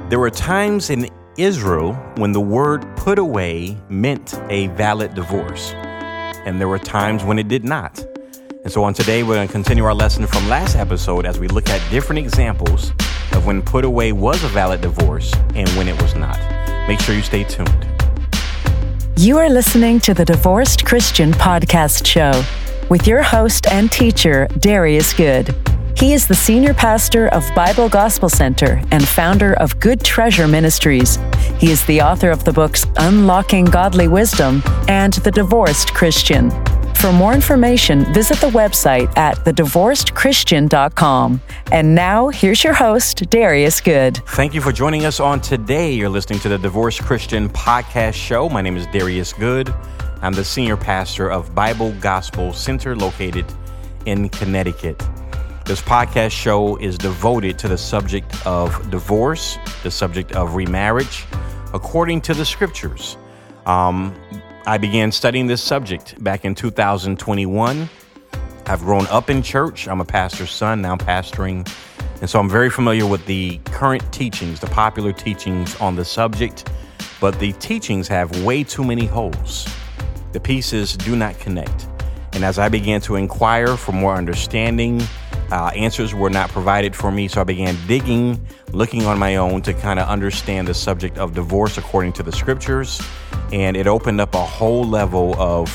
There were times in Israel when the word put away meant a valid divorce, and there were times when it did not. And so on today, we're going to continue our lesson from last episode as we look at different examples of when put away was a valid divorce and when it was not. Make sure you stay tuned. You are listening to the Divorced Christian Podcast Show with your host and teacher, Darius Good. He is the senior pastor of Bible Gospel Center and founder of Good Treasure Ministries. He is the author of the books Unlocking Godly Wisdom and The Divorced Christian. For more information, visit the website at thedivorcedchristian.com. And now, here's your host, Darius Good. Thank you for joining us on today. You're listening to the Divorced Christian Podcast Show. My name is Darius Good. I'm the senior pastor of Bible Gospel Center located in Connecticut. This podcast show is devoted to the subject of divorce, the subject of remarriage, according to the scriptures. I began studying this subject back in 2021. I've grown up in church. I'm a pastor's son, now pastoring. And so I'm very familiar with the current teachings, the popular teachings on the subject. But the teachings have way too many holes. The pieces do not connect. And as I began to inquire for more understanding, answers were not provided for me, so I began digging, looking on my own to kind of understand the subject of divorce according to the scriptures, and it opened up a whole level of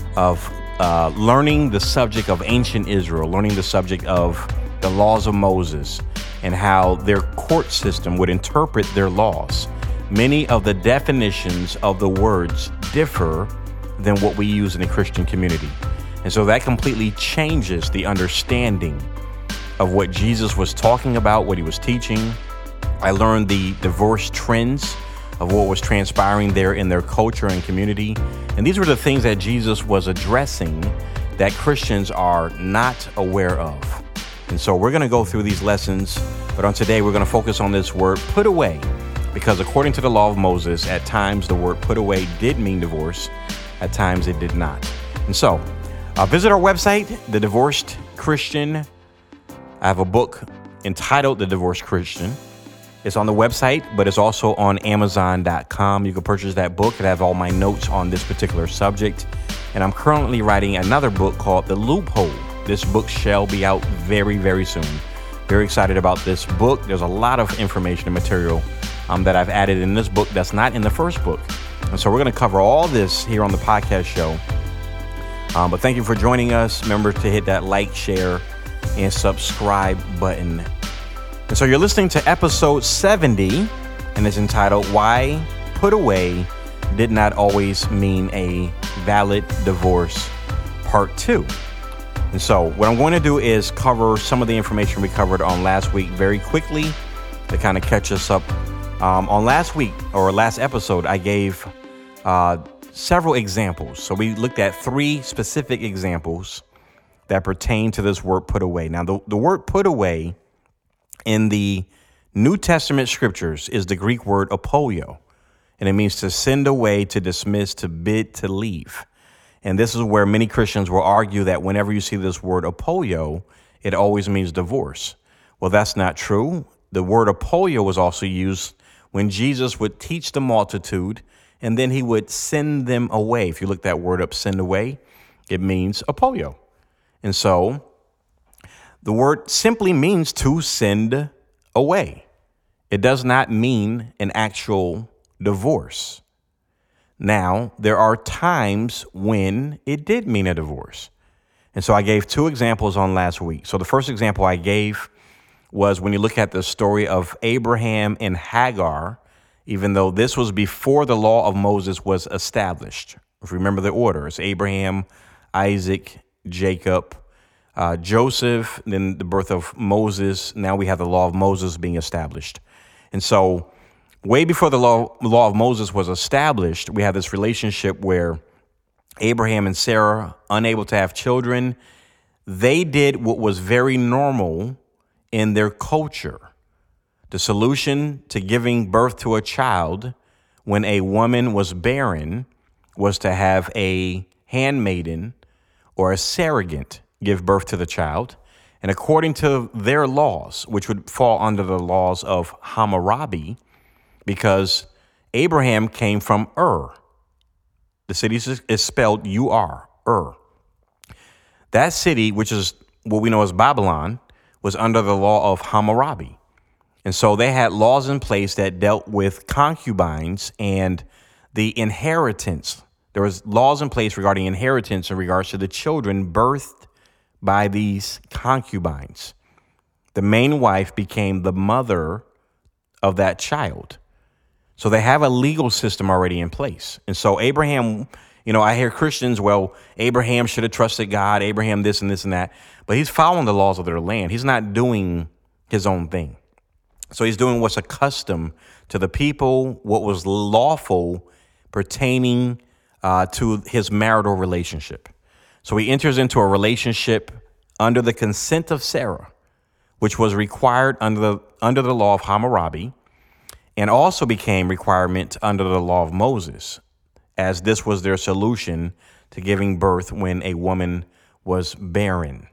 learning the subject of ancient Israel, learning the subject of the laws of Moses, and how their court system would interpret their laws. Many of the definitions of the words differ than what we use in the Christian community, and so that completely changes the understanding of what Jesus was talking about, what he was teaching. I learned the divorce trends of what was transpiring there in their culture and community. And these were the things that Jesus was addressing that Christians are not aware of. And so we're going to go through these lessons, but on today, we're going to focus on this word put away, because according to the law of Moses, at times the word put away did mean divorce, at times it did not. And so visit our website, The Divorced Christian. I have a book entitled The Divorced Christian. It's on the website, but it's also on Amazon.com. You can purchase that book. It has all my notes on this particular subject. And I'm currently writing another book called The Loophole. This book shall be out very, very soon. Very excited about this book. There's a lot of information and material that I've added in this book that's not in the first book. And so we're going to cover all this here on the podcast show. But thank you for joining us. Remember to hit that like, share, and subscribe button. And so you're listening to episode 70, and it's entitled Why Put Away Did Not Always Mean a Valid Divorce, Part 2. And so what I'm going to do is cover some of the information we covered on last week very quickly to kind of catch us up. On last week, or last episode, I gave several examples. So we looked at 3 specific examples that pertain to this word put away. Now, the word put away in the New Testament scriptures is the Greek word apoio, and it means to send away, to dismiss, to bid, to leave. And this is where many Christians will argue that whenever you see this word apoio, it always means divorce. Well, that's not true. The word apoio was also used when Jesus would teach the multitude, and then he would send them away. If you look that word up, send away, it means apoio. And so the word simply means to send away. It does not mean an actual divorce. Now, there are times when it did mean a divorce. And so I gave 2 examples on last week. So the first example I gave was when you look at the story of Abraham and Hagar, even though this was before the law of Moses was established. If you remember the order, it's Abraham, Isaac, Jacob, Joseph, then the birth of Moses. Now we have the law of Moses being established. And so way before the law of Moses was established, we have this relationship where Abraham and Sarah, unable to have children, they did what was very normal in their culture. The solution to giving birth to a child when a woman was barren was to have a handmaiden or a surrogate give birth to the child. And according to their laws, which would fall under the laws of Hammurabi, because Abraham came from Ur. The city is spelled U-R, Ur. That city, which is what we know as Babylon, was under the law of Hammurabi. And so they had laws in place that dealt with concubines and the inheritance. There was laws in place regarding inheritance in regards to the children birthed by these concubines. The main wife became the mother of that child. So they have a legal system already in place. And so Abraham, I hear Christians, well, Abraham should have trusted God, Abraham this and this and that, but he's following the laws of their land. He's not doing his own thing. So he's doing what's accustomed to the people, what was lawful pertaining to his marital relationship. So he enters into a relationship under the consent of Sarah, which was required under the law of Hammurabi, and also became requirement under the law of Moses, as this was their solution to giving birth when a woman was barren.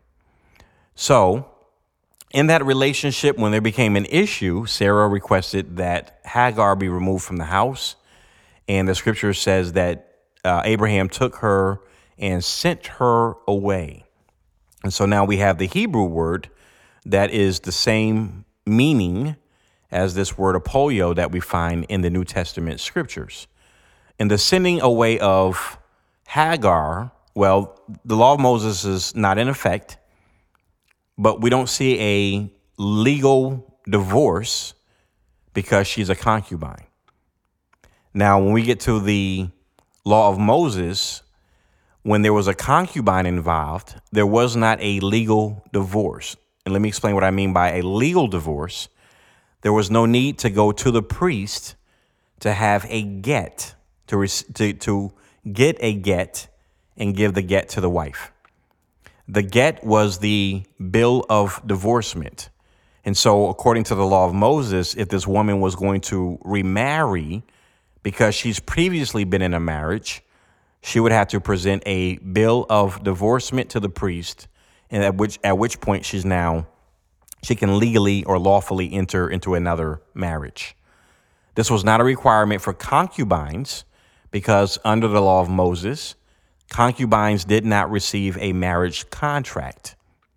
So in that relationship, when there became an issue, Sarah requested that Hagar be removed from the house. And the scripture says that Abraham took her and sent her away. And so now we have the Hebrew word that is the same meaning as this word apolio that we find in the New Testament scriptures. In the sending away of Hagar, well, the law of Moses is not in effect, but we don't see a legal divorce because she's a concubine. Now, when we get to the law of Moses, when there was a concubine involved, there was not a legal divorce. And let me explain what I mean by a legal divorce. There was no need to go to the priest to have a get, to get a get and give the get to the wife. The get was the bill of divorcement. And so according to the law of Moses, if this woman was going to remarry because she's previously been in a marriage, she would have to present a bill of divorcement to the priest, and at which point she can legally or lawfully enter into another marriage. This was not a requirement for concubines because under the law of Moses, concubines did not receive a marriage contract.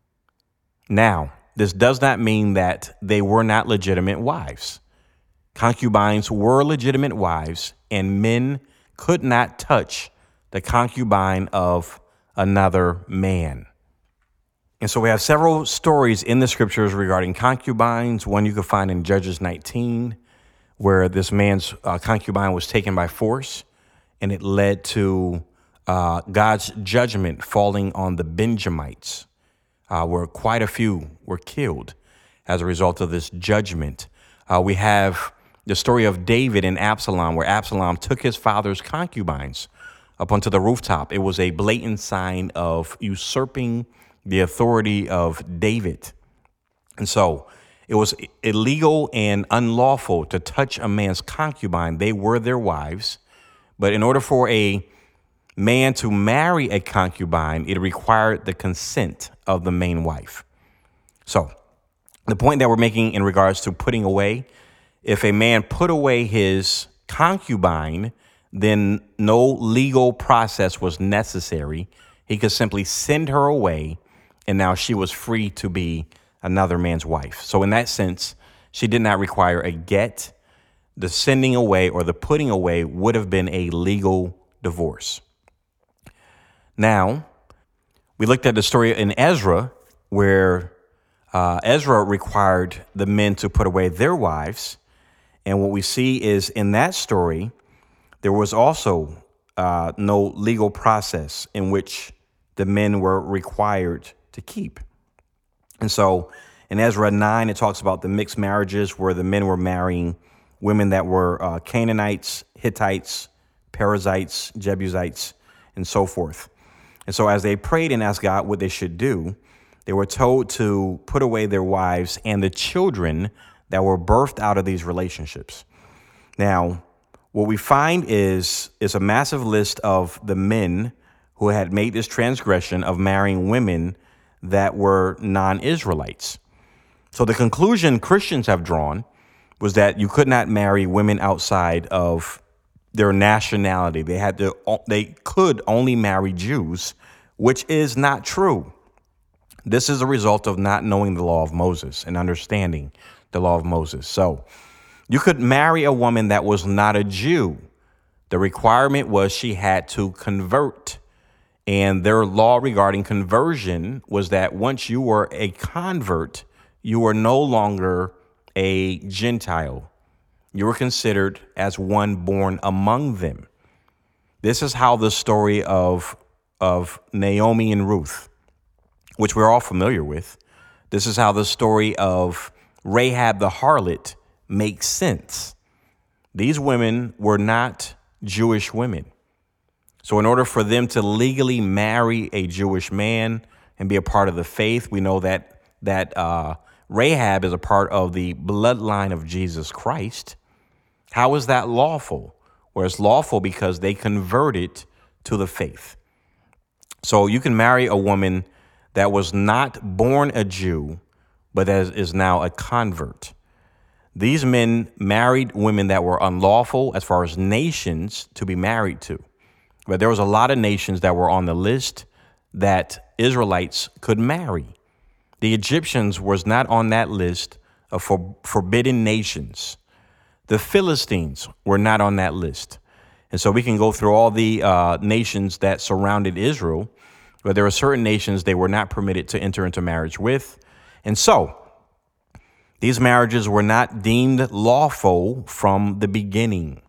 Now, this does not mean that they were not legitimate wives. Concubines were legitimate wives, and men could not touch the concubine of another man. And so we have several stories in the scriptures regarding concubines. One you can find in Judges 19, where this man's concubine was taken by force, and it led to God's judgment falling on the Benjamites, where quite a few were killed as a result of this judgment. We have the story of David and Absalom, where Absalom took his father's concubines up onto the rooftop. It was a blatant sign of usurping the authority of David. And so it was illegal and unlawful to touch a man's concubine. They were their wives. But in order for a man to marry a concubine, it required the consent of the main wife. So the point that we're making in regards to putting away, if a man put away his concubine, then no legal process was necessary. He could simply send her away, and now she was free to be another man's wife. So in that sense, she did not require a get. The sending away or the putting away would have been a legal divorce. Now, we looked at the story in Ezra, where Ezra required the men to put away their wives. And what we see is in that story, there was also no legal process in which the men were required to keep. And so in Ezra 9, it talks about the mixed marriages where the men were marrying women that were Canaanites, Hittites, Perizzites, Jebusites, and so forth. And so as they prayed and asked God what they should do, they were told to put away their wives and the children that were birthed out of these relationships. Now, what we find is a massive list of the men who had made this transgression of marrying women that were non-Israelites. So the conclusion Christians have drawn was that you could not marry women outside of their nationality. They could only marry Jews, which is not true. This is a result of not knowing the law of Moses and understanding the law of Moses. So you could marry a woman that was not a Jew. The requirement was she had to convert. And their law regarding conversion was that once you were a convert, you were no longer a Gentile. You were considered as one born among them. This is how the story of Naomi and Ruth, which we're all familiar with, this is how the story of Rahab the harlot makes sense. These women were not Jewish women. So in order for them to legally marry a Jewish man and be a part of the faith, we know that Rahab is a part of the bloodline of Jesus Christ. How is that lawful? Well, it's lawful because they converted to the faith. So you can marry a woman that was not born a Jew, but that is now a convert. These men married women that were unlawful as far as nations to be married to. But there was a lot of nations that were on the list that Israelites could marry. The Egyptians was not on that list of forbidden nations. The Philistines were not on that list. And so we can go through all the nations that surrounded Israel, but there were certain nations they were not permitted to enter into marriage with. And so these marriages were not deemed lawful from the beginning.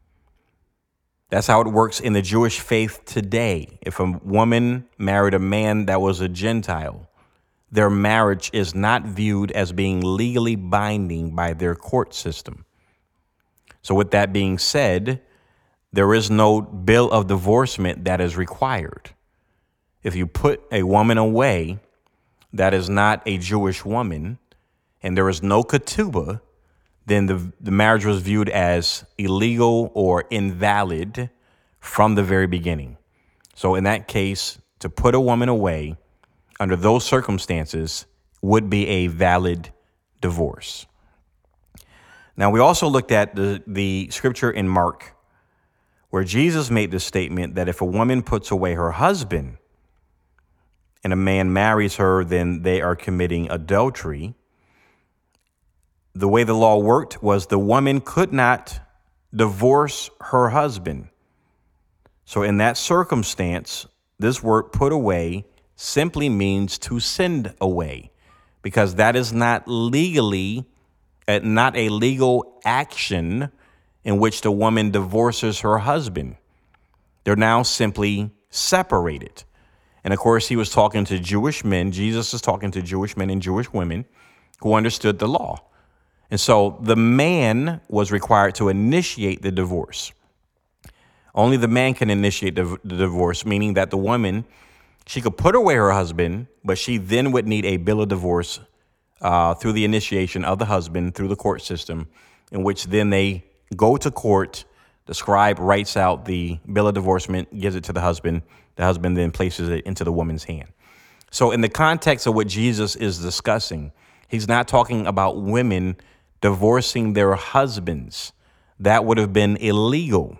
That's how it works in the Jewish faith today. If a woman married a man that was a Gentile, their marriage is not viewed as being legally binding by their court system. So with that being said, there is no bill of divorcement that is required. If you put a woman away that is not a Jewish woman and there is no ketubah, then the marriage was viewed as illegal or invalid from the very beginning. So in that case, to put a woman away under those circumstances would be a valid divorce. Now, we also looked at the scripture in Mark where Jesus made the statement that if a woman puts away her husband and a man marries her, then they are committing adultery. The way the law worked was the woman could not divorce her husband. So in that circumstance, this word put away simply means to send away, because that is not legally, not a legal action in which the woman divorces her husband. They're now simply separated. And of course, he was talking to Jewish men. Jesus is talking to Jewish men and Jewish women who understood the law. And so the man was required to initiate the divorce. Only the man can initiate the divorce, meaning that the woman, she could put away her husband, but she then would need a bill of divorce through the initiation of the husband through the court system, in which then they go to court, the scribe writes out the bill of divorcement, gives it to the husband then places it into the woman's hand. So in the context of what Jesus is discussing, he's not talking about women divorcing their husbands. That would have been illegal.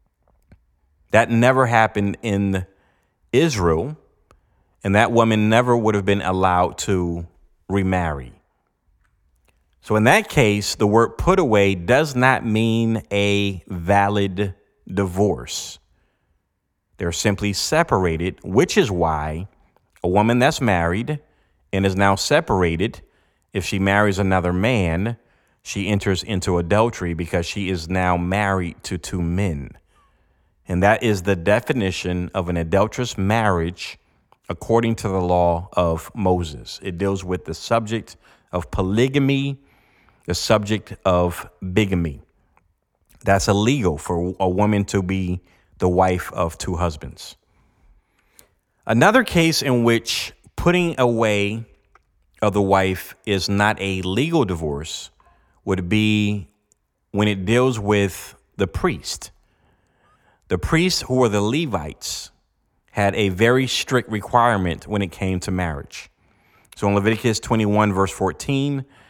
That never happened in Israel, and that woman never would have been allowed to remarry. So in that case, the word put away does not mean a valid divorce. They're simply separated, which is why a woman that's married and is now separated, if she marries another man, she enters into adultery because she is now married to two men. And that is the definition of an adulterous marriage according to the law of Moses. It deals with the subject of polygamy, the subject of bigamy. That's illegal for a woman to be the wife of two husbands. Another case in which putting away of the wife is not a legal divorce would be when it deals with the priest. The priests, who were the Levites, had a very strict requirement when it came to marriage. So in Leviticus 21, verse 14,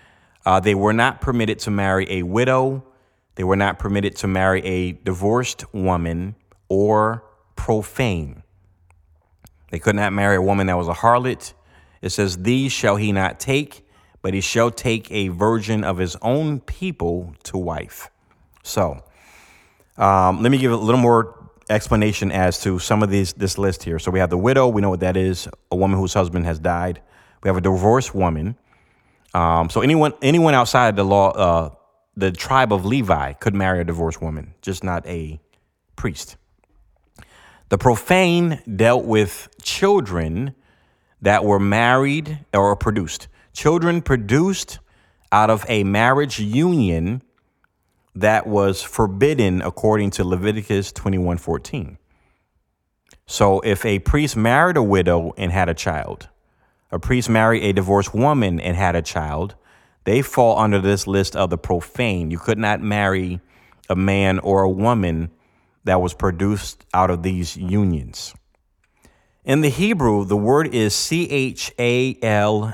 They were not permitted to marry a widow. They were not permitted to marry a divorced woman or profane. They could not marry a woman that was a harlot. It says, these shall he not take, but he shall take a virgin of his own people to wife. So let me give a little more explanation as to some of this list here. So we have the widow. We know what that is, a woman whose husband has died. We have a divorced woman. So anyone outside of the law, the tribe of Levi could marry a divorced woman, just not a priest. The profane dealt with children that were married or produced. Children produced out of a marriage union that was forbidden according to Leviticus 21:14. So if a priest married a widow and had a child, a priest married a divorced woman and had a child, they fall under this list of the profane. You could not marry a man or a woman that was produced out of these unions. In the Hebrew, the word is Chal.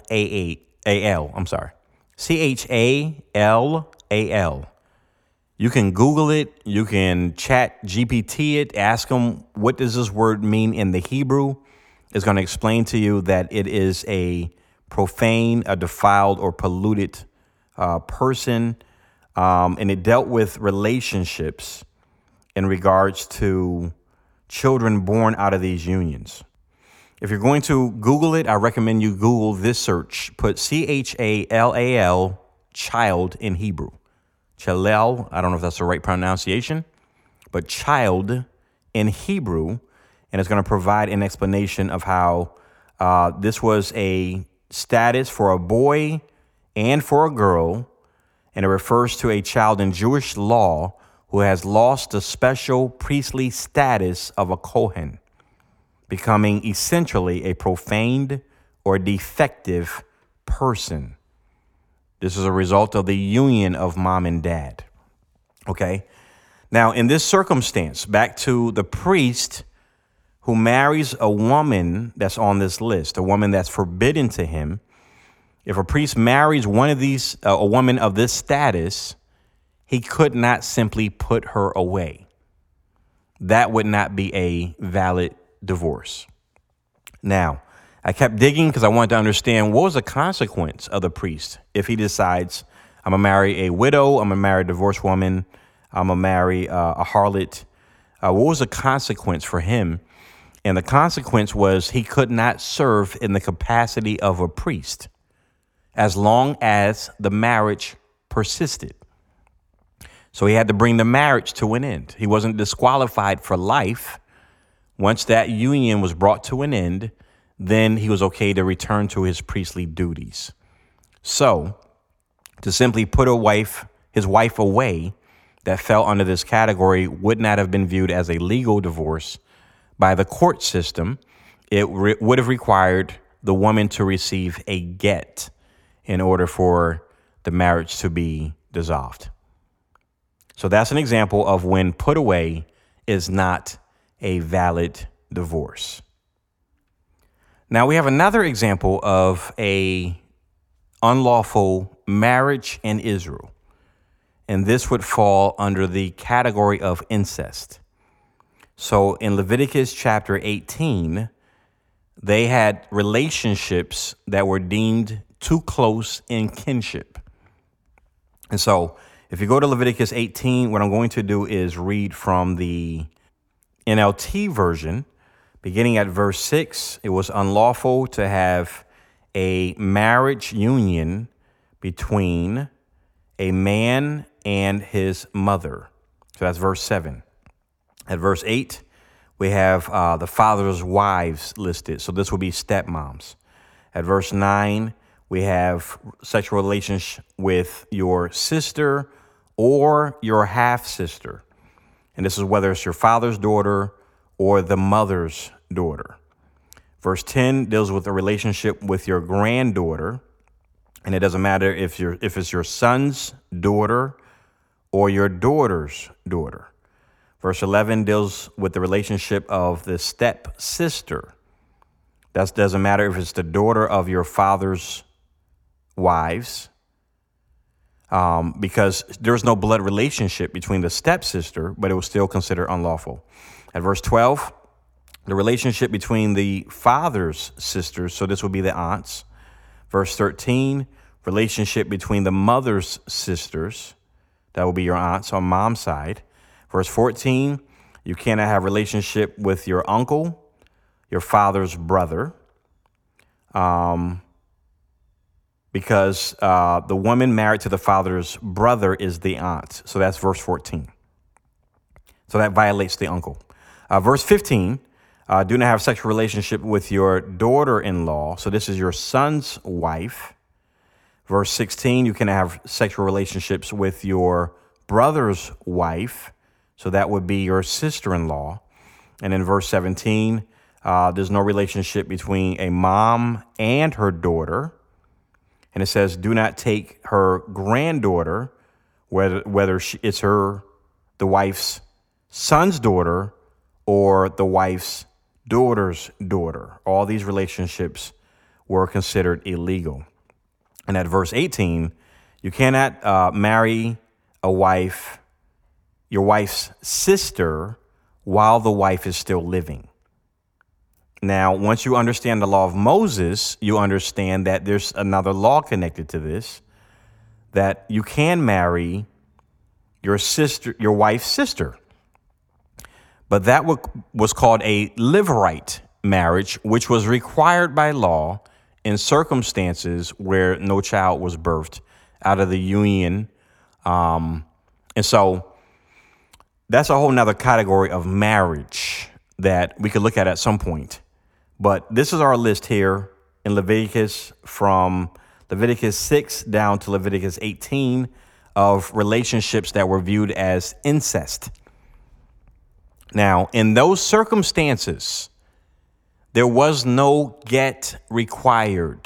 Chal. You can Google it. You can chat GPT it. Ask them, what does this word mean in the Hebrew? It's going to explain to you that it is a profane, a defiled, or polluted person. And it dealt with relationships in regards to children born out of these unions. If you're going to Google it, I recommend you Google this search. Put Chal, child in Hebrew. Chalel, I don't know if that's the right pronunciation, but child in Hebrew. And it's going to provide an explanation of how this was a status for a boy and for a girl. And it refers to a child in Jewish law who has lost the special priestly status of a Kohen, becoming essentially a profaned or defective person. This is a result of the union of mom and dad. Okay. Now, in this circumstance, back to the priest who marries a woman that's on this list, a woman that's forbidden to him. If a priest marries one of these, a woman of this status, he could not simply put her away. That would not be a valid divorce. Now, I kept digging because I wanted to understand what was the consequence of the priest if he decides, I'm going to marry a widow, I'm going to marry a divorced woman, I'm going to marry a harlot. What was the consequence for him? And the consequence was he could not serve in the capacity of a priest as long as the marriage persisted. So he had to bring the marriage to an end. He wasn't disqualified for life. Once that union was brought to an end, then he was okay to return to his priestly duties. So to simply put his wife away that fell under this category would not have been viewed as a legal divorce by the court system. It would have required the woman to receive a get in order for the marriage to be dissolved. So that's an example of when put away is not a valid divorce. Now we have another example of a unlawful marriage in Israel. And this would fall under the category of incest. So in Leviticus chapter 18, they had relationships that were deemed too close in kinship. And so if you go to Leviticus 18, what I'm going to do is read from the NLT version. Beginning at verse 6, it was unlawful to have a marriage union between a man and his mother. So that's verse 7. At verse 8, we have the father's wives listed. So this would be stepmoms. At verse 9, we have sexual relations with your sister or your half-sister. And this is whether it's your father's daughter or the mother's daughter. Verse 10 deals with a relationship with your granddaughter. And it doesn't matter if it's your son's daughter or your daughter's daughter. Verse 11 deals with the relationship of the stepsister. That doesn't matter if it's the daughter of your father's wives because there's no blood relationship between the stepsister, but it was still considered unlawful. At verse 12, the relationship between the father's sisters, so this would be the aunts. Verse 13, relationship between the mother's sisters, that will be your aunts on mom's side. Verse 14, you cannot have relationship with your uncle, your father's brother, because the woman married to the father's brother is the aunt. So that's verse 14. So that violates the uncle. Verse 15, do not have sexual relationship with your daughter-in-law. So this is your son's wife. Verse 16, you can have sexual relationships with your brother's wife. So that would be your sister-in-law. And in verse 17, there's no relationship between a mom and her daughter. And it says, do not take her granddaughter, whether it's the wife's son's daughter or the wife's daughter's daughter. All these relationships were considered illegal. And at verse 18, you cannot marry your wife's sister while the wife is still living. Now, once you understand the law of Moses, you understand that there's another law connected to this, that you can marry your wife's sister. But that was called a levirate marriage, which was required by law in circumstances where no child was birthed out of the union. And so that's a whole nother category of marriage that we could look at some point. But this is our list here in Leviticus, from Leviticus 6 down to Leviticus 18, of relationships that were viewed as incest. Now, in those circumstances, there was no get required.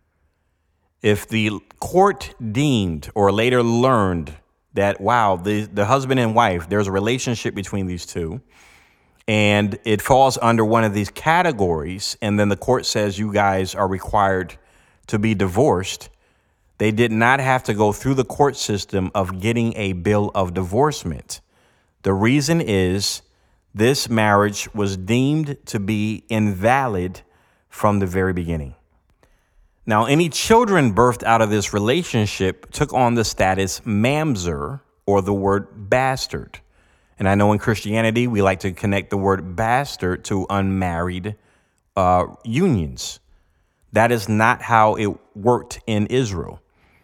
If the court deemed or later learned that, wow, the husband and wife, there's a relationship between these two, and it falls under one of these categories, and then the court says you guys are required to be divorced, they did not have to go through the court system of getting a bill of divorcement. The reason is this marriage was deemed to be invalid from the very beginning. Now, any children birthed out of this relationship took on the status mamzer, or the word bastard. And I know in Christianity, we like to connect the word bastard to unmarried unions. That is not how it worked in Israel.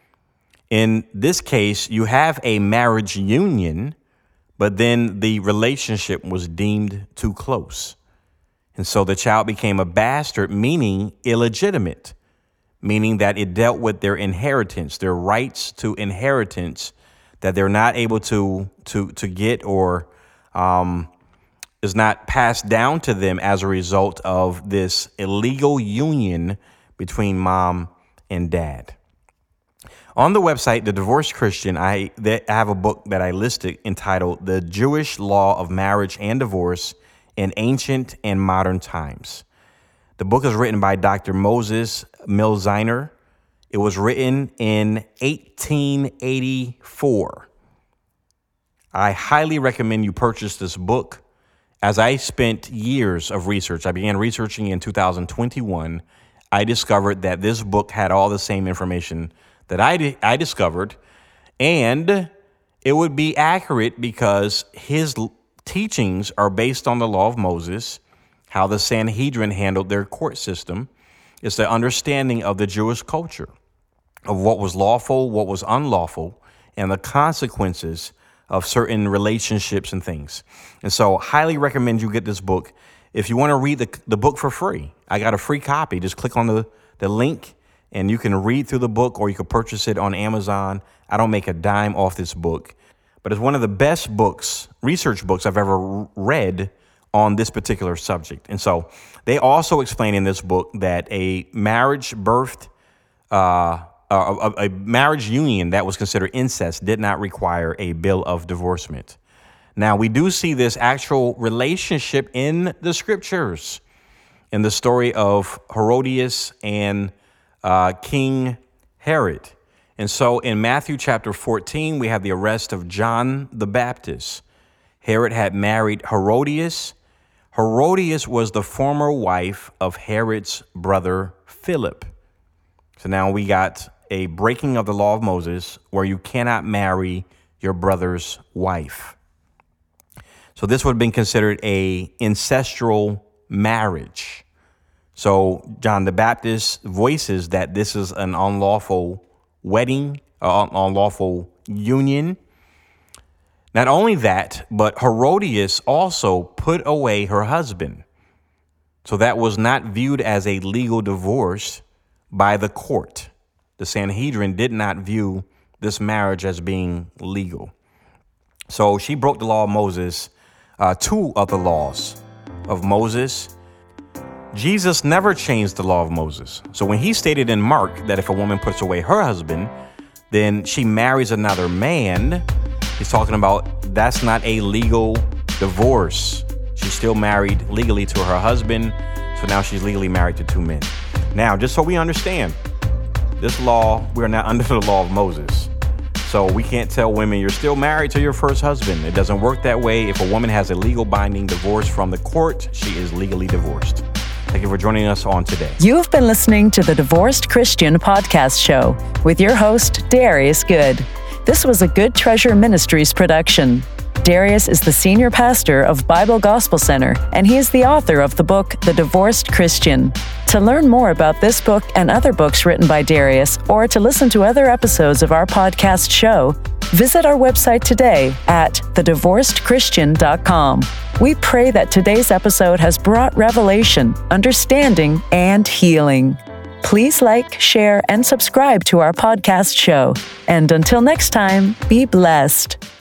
In this case, you have a marriage union, but then the relationship was deemed too close. And so the child became a bastard, meaning illegitimate, meaning that it dealt with their inheritance, their rights to inheritance, that they're not able to get, or is not passed down to them as a result of this illegal union between mom and dad. On the website, The Divorced Christian, I have a book that I listed entitled The Jewish Law of Marriage and Divorce in Ancient and Modern Times. The book is written by Dr. Moses Milziner. It was written in 1884. I highly recommend you purchase this book, as I spent years of research. I began researching in 2021. I discovered that this book had all the same information that I discovered, and it would be accurate because his teachings are based on the law of Moses, how the Sanhedrin handled their court system. It's the understanding of the Jewish culture, of what was lawful, what was unlawful, and the consequences of certain relationships and things. And so highly recommend you get this book. If you want to read the book for free, I got a free copy. Just click on the link and you can read through the book, or you can purchase it on Amazon. I don't make a dime off this book, but it's one of the best books, research books I've ever read on this particular subject. And so they also explain in this book that a marriage birthed, a marriage union that was considered incest did not require a bill of divorcement. Now, we do see this actual relationship in the scriptures, in the story of Herodias and King Herod. And so in Matthew chapter 14, we have the arrest of John the Baptist. Herod had married Herodias. Herodias was the former wife of Herod's brother Philip. So now we got a breaking of the law of Moses where you cannot marry your brother's wife. So this would have been considered a ancestral marriage. So John the Baptist voices that this is an unlawful wedding, unlawful union. Not only that, but Herodias also put away her husband. So that was not viewed as a legal divorce by the court. The Sanhedrin did not view this marriage as being legal. So she broke the law of Moses, two of the laws of Moses. Jesus never changed the law of Moses. So when he stated in Mark that if a woman puts away her husband, then she marries another man, he's talking about that's not a legal divorce. She's still married legally to her husband. So now she's legally married to two men. Now, just so we understand, this law, we're not under the law of Moses. So we can't tell women you're still married to your first husband. It doesn't work that way. If a woman has a legal binding divorce from the court, she is legally divorced. Thank you for joining us on today. You've been listening to the Divorced Christian Podcast Show with your host, Darius Good. This was a Good Treasure Ministries production. Darius is the senior pastor of Bible Gospel Center, and he is the author of the book, The Divorced Christian. To learn more about this book and other books written by Darius, or to listen to other episodes of our podcast show, visit our website today at thedivorcedchristian.com. We pray that today's episode has brought revelation, understanding, and healing. Please like, share, and subscribe to our podcast show. And until next time, be blessed.